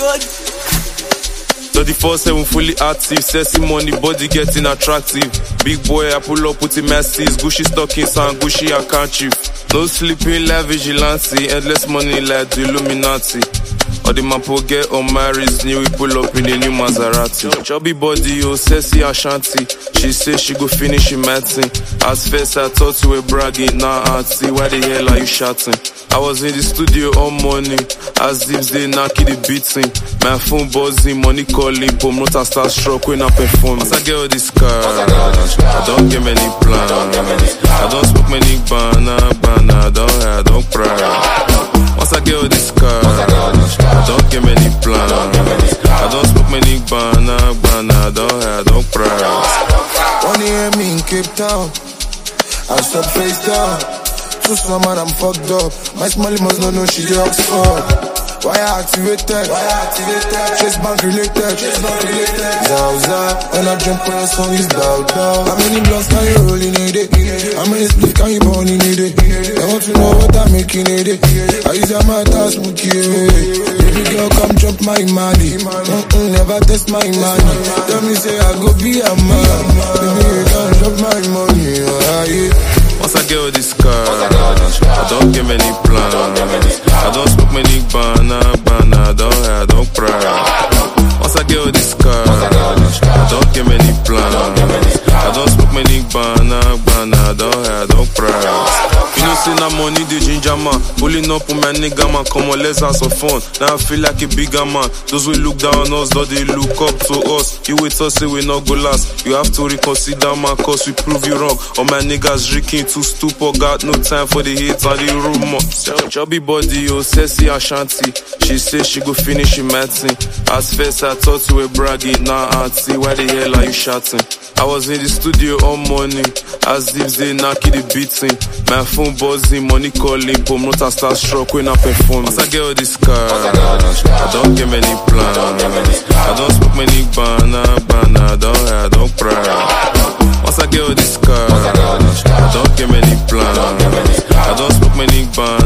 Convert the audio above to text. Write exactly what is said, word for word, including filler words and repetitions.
good. twenty-four seven fully active, sexy money, body getting attractive. Big boy, I pull up with the masses, Gucci stockings and Gucci handkerchief. No sleeping like vigilante, endless money like the Illuminati. All the man get on marriage, new we pull up in the new Maserati. Chubby body, oh sexy Ashanti. She say she go finish in medicine. As first I thought you were bragging, now nah, auntie, why the hell are you shouting? I was in the studio all morning, as if they knock the beating. My phone buzzing, money calling, promoter start struck when I perform. As I get all this car, I don't get many plans. I don't smoke many banana, banana, I don't, I don't cry. Once I get all this car, I don't get many plans. I don't smoke many banana, banana, I don't, I don't cry. One hear me in Cape Town, I stop face down. Too summer, I'm fucked up. My smiley must not know she get Oxford. Why I activated? Why I activated? Chase bank related. Chase bank related. Zauza, when I jump on a song is bow down. How many blunts can you roll in a day? How many splits can you burn in a day? I want to know what I'm making in a day. I use a matter smoky. Baby girl, come drop my money. Mm-mm, never test my money. Tell me say I go be a man. Baby, you can't drop my money. Oh, yeah. Once I get all this car, I don't get many plans. I don't smoke many banana, banana, I don't, I don't cry. Once I get all this car, I don't get many plans. I don't smoke many banana, banana, I don't, I don't cry. You know, say now money the ginger man. Pulling up with my nigga man, come on, let's have some fun. Now I feel like a bigger man. Those will look down on us, though they look up to us. You wait us, say we not go last. You have to reconsider man, cause we prove you wrong. All my niggas drinking too stupid, got no time for the hate and the rumors. Chubby body, oh sexy Ashanti. She say she go finish in medicine. As first I thought you were bragging, now nah, auntie, why the hell are you shouting? I was in the studio all morning, as if they knock the beating. My phone buzzing, money calling, promoter start struck when I perform. Once I get all this car, I don't get many plans. I don't smoke many banana, banana, I don't, I don't cry. Once I get all this car, I don't get many plans. I don't smoke many banana.